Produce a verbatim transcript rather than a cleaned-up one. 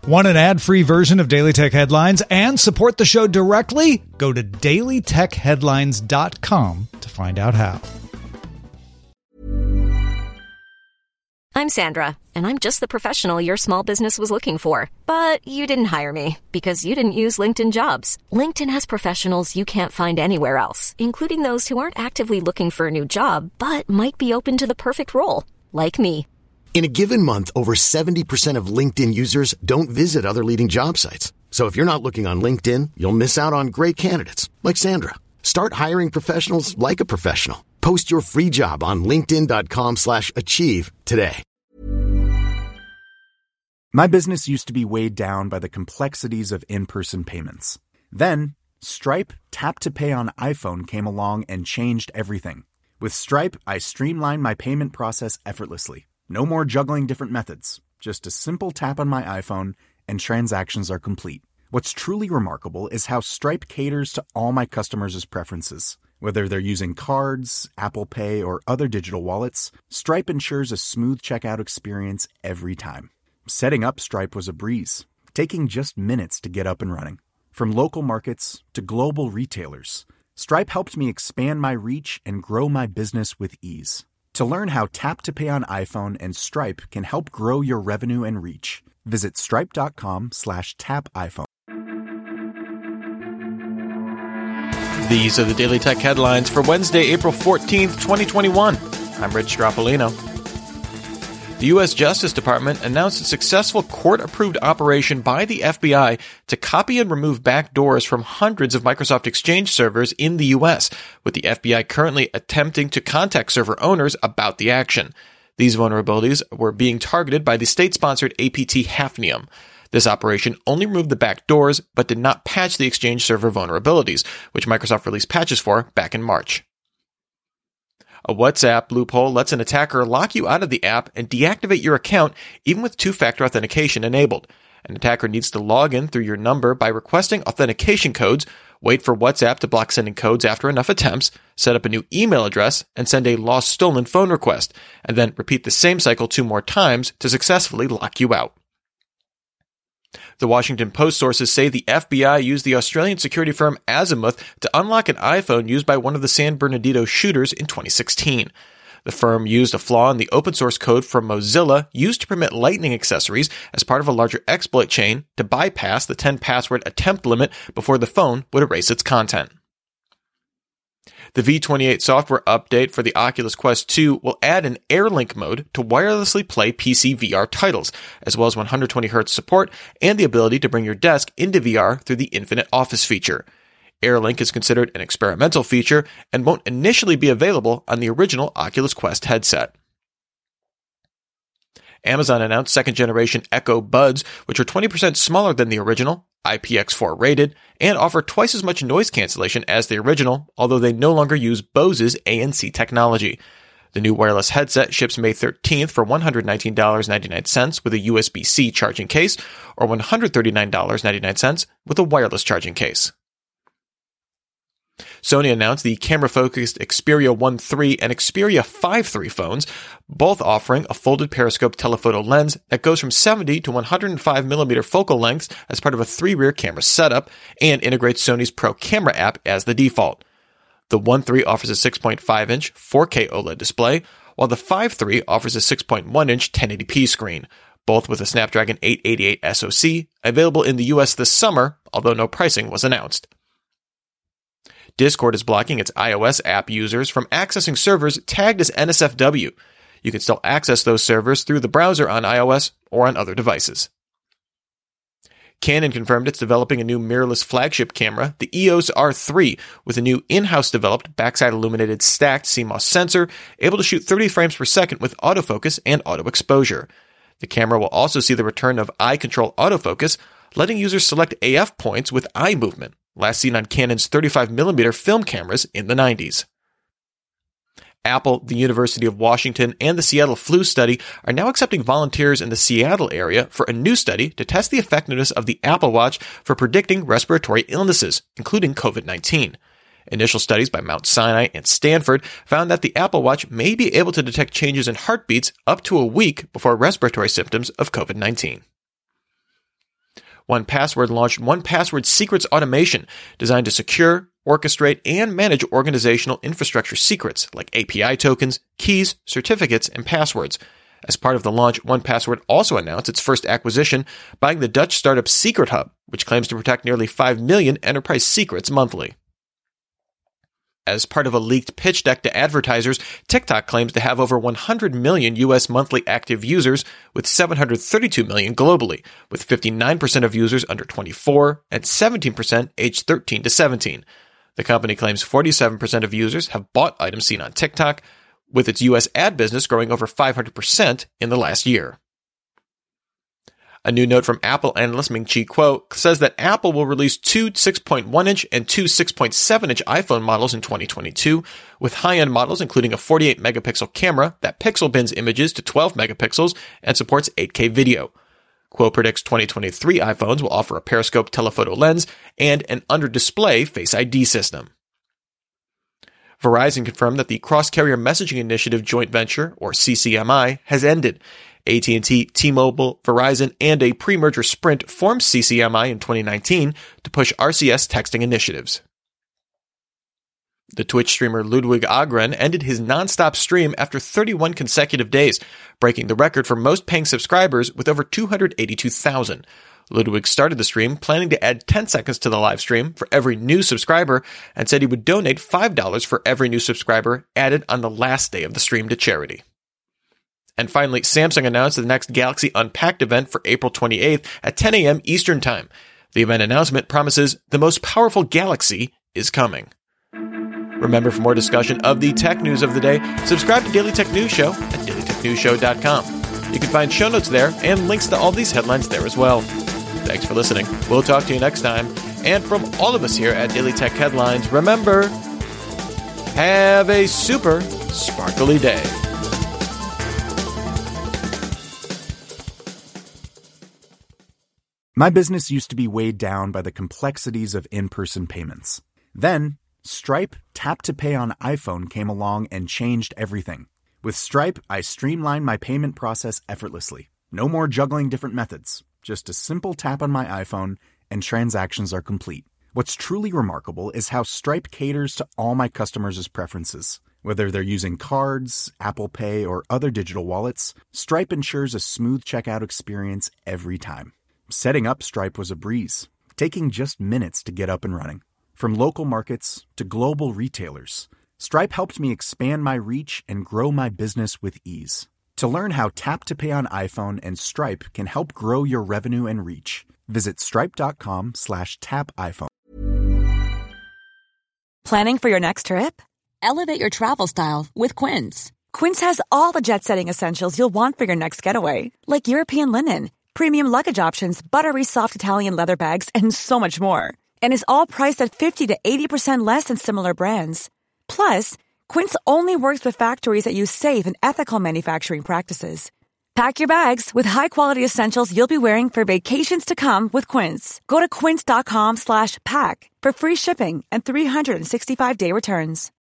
Want an ad-free version of Daily Tech Headlines and support the show directly? Go to daily tech headlines dot com to find out how. I'm Sandra, and I'm just the professional your small business was looking for. But you didn't hire me because you didn't use LinkedIn Jobs. LinkedIn has professionals you can't find anywhere else, including those who aren't actively looking for a new job, but might be open to the perfect role, like me. In a given month, over seventy percent of LinkedIn users don't visit other leading job sites. So if you're not looking on LinkedIn, you'll miss out on great candidates like Sandra. Start hiring professionals like a professional. Post your free job on linkedin dot com slash achieve today. My business used to be weighed down by the complexities of in-person payments. Then, Stripe Tap to Pay on iPhone came along and changed everything. With Stripe, I streamlined my payment process effortlessly. No more juggling different methods. Just a simple tap on my iPhone and transactions are complete. What's truly remarkable is how Stripe caters to all my customers' preferences. Whether they're using cards, Apple Pay, or other digital wallets, Stripe ensures a smooth checkout experience every time. Setting up Stripe was a breeze, taking just minutes to get up and running. From local markets to global retailers, Stripe helped me expand my reach and grow my business with ease. To learn how Tap to Pay on iPhone and Stripe can help grow your revenue and reach, visit stripe.com slash tap iPhone. These are the Daily Tech headlines for Wednesday, April fourteenth, twenty twenty-one. I'm Rich Strapolino. The U S Justice Department announced a successful court-approved operation by the F B I to copy and remove backdoors from hundreds of Microsoft Exchange servers in the U S, with the F B I currently attempting to contact server owners about the action. These vulnerabilities were being targeted by the state-sponsored A P T Hafnium. This operation only removed the backdoors, but did not patch the Exchange server vulnerabilities, which Microsoft released patches for back in March. A WhatsApp loophole lets an attacker lock you out of the app and deactivate your account even with two-factor authentication enabled. An attacker needs to log in through your number by requesting authentication codes, wait for WhatsApp to block sending codes after enough attempts, set up a new email address, and send a lost stolen phone request, and then repeat the same cycle two more times to successfully lock you out. The Washington Post sources say the F B I used the Australian security firm Azimuth to unlock an iPhone used by one of the San Bernardino shooters in twenty sixteen. The firm used a flaw in the open source code from Mozilla used to permit Lightning accessories as part of a larger exploit chain to bypass the ten password attempt limit before the phone would erase its content. The V twenty-eight software update for the Oculus Quest two will add an AirLink mode to wirelessly play P C V R titles, as well as one hundred twenty hertz support and the ability to bring your desk into V R through the Infinite Office feature. AirLink is considered an experimental feature and won't initially be available on the original Oculus Quest headset. Amazon announced second-generation Echo Buds, which are twenty percent smaller than the original, I P X four rated, and offer twice as much noise cancellation as the original, although they no longer use Bose's A N C technology. The new wireless headset ships May thirteenth for one hundred nineteen dollars and ninety-nine cents with a U S B C charging case, or one hundred thirty-nine dollars and ninety-nine cents with a wireless charging case. Sony announced the camera-focused Xperia one three and Xperia five three phones, both offering a folded periscope telephoto lens that goes from seventy to one hundred five millimeter focal lengths as part of a three-rear camera setup, and integrates Sony's Pro Camera app as the default. The one three offers a six point five inch four K OLED display, while the five three offers a six point one inch ten eighty p screen, both with a Snapdragon eight eighty-eight SoC, available in the U S this summer, although no pricing was announced. Discord is blocking its iOS app users from accessing servers tagged as N S F W. You can still access those servers through the browser on iOS or on other devices. Canon confirmed it's developing a new mirrorless flagship camera, the E O S R three, with a new in-house developed backside illuminated stacked C MOS sensor, able to shoot thirty frames per second with autofocus and auto exposure. The camera will also see the return of eye control autofocus, letting users select A F points with eye movement, last seen on Canon's thirty-five millimeter film cameras in the nineties. Apple, the University of Washington, and the Seattle Flu Study are now accepting volunteers in the Seattle area for a new study to test the effectiveness of the Apple Watch for predicting respiratory illnesses, including COVID nineteen. Initial studies by Mount Sinai and Stanford found that the Apple Watch may be able to detect changes in heartbeats up to a week before respiratory symptoms of COVID nineteen. one Password launched one Password Secrets Automation, designed to secure, orchestrate, and manage organizational infrastructure secrets like A P I tokens, keys, certificates, and passwords. As part of the launch, one Password also announced its first acquisition, buying the Dutch startup Secret Hub, which claims to protect nearly five million enterprise secrets monthly. As part of a leaked pitch deck to advertisers, TikTok claims to have over one hundred million U S monthly active users, with seven hundred thirty-two million globally, with fifty-nine percent of users under twenty-four and seventeen percent aged thirteen to seventeen. The company claims forty-seven percent of users have bought items seen on TikTok, with its U S ad business growing over five hundred percent in the last year. A new note from Apple analyst Ming-Chi Kuo says that Apple will release two six point one inch and two six point seven inch iPhone models in twenty twenty-two, with high-end models including a forty-eight megapixel camera that pixel bins images to twelve megapixels and supports eight K video. Kuo predicts twenty twenty-three iPhones will offer a periscope telephoto lens and an under-display Face I D system. Verizon confirmed that the Cross-Carrier Messaging Initiative joint venture, or C C M I, has ended. A T and T, T-Mobile, Verizon, and a pre-merger Sprint formed C C M I in twenty nineteen to push R C S texting initiatives. The Twitch streamer Ludwig Agren ended his non-stop stream after thirty-one consecutive days, breaking the record for most paying subscribers with over two hundred eighty-two thousand. Ludwig started the stream planning to add ten seconds to the live stream for every new subscriber and said he would donate five dollars for every new subscriber added on the last day of the stream to charity. And finally, Samsung announced the next Galaxy Unpacked event for April twenty-eighth at ten a.m. Eastern Time. The event announcement promises the most powerful Galaxy is coming. Remember, for more discussion of the tech news of the day, subscribe to Daily Tech News Show at daily tech news show dot com. You can find show notes there and links to all these headlines there as well. Thanks for listening. We'll talk to you next time. And from all of us here at Daily Tech Headlines, remember, have a super sparkly day. My business used to be weighed down by the complexities of in-person payments. Then, Stripe Tap to Pay on iPhone came along and changed everything. With Stripe, I streamlined my payment process effortlessly. No more juggling different methods. Just a simple tap on my iPhone and transactions are complete. What's truly remarkable is how Stripe caters to all my customers' preferences. Whether they're using cards, Apple Pay, or other digital wallets, Stripe ensures a smooth checkout experience every time. Setting up Stripe was a breeze, taking just minutes to get up and running. From local markets to global retailers, Stripe helped me expand my reach and grow my business with ease. To learn how Tap to Pay on iPhone and Stripe can help grow your revenue and reach, visit stripe.com slash tap iPhone. Planning for your next trip? Elevate your travel style with Quince. Quince has all the jet-setting essentials you'll want for your next getaway, like European linen, premium luggage options, buttery soft Italian leather bags, and so much more. And is all priced at fifty to eighty percent less than similar brands. Plus, Quince only works with factories that use safe and ethical manufacturing practices. Pack your bags with high-quality essentials you'll be wearing for vacations to come with Quince. Go to quince.com slash pack for free shipping and three sixty-five day returns.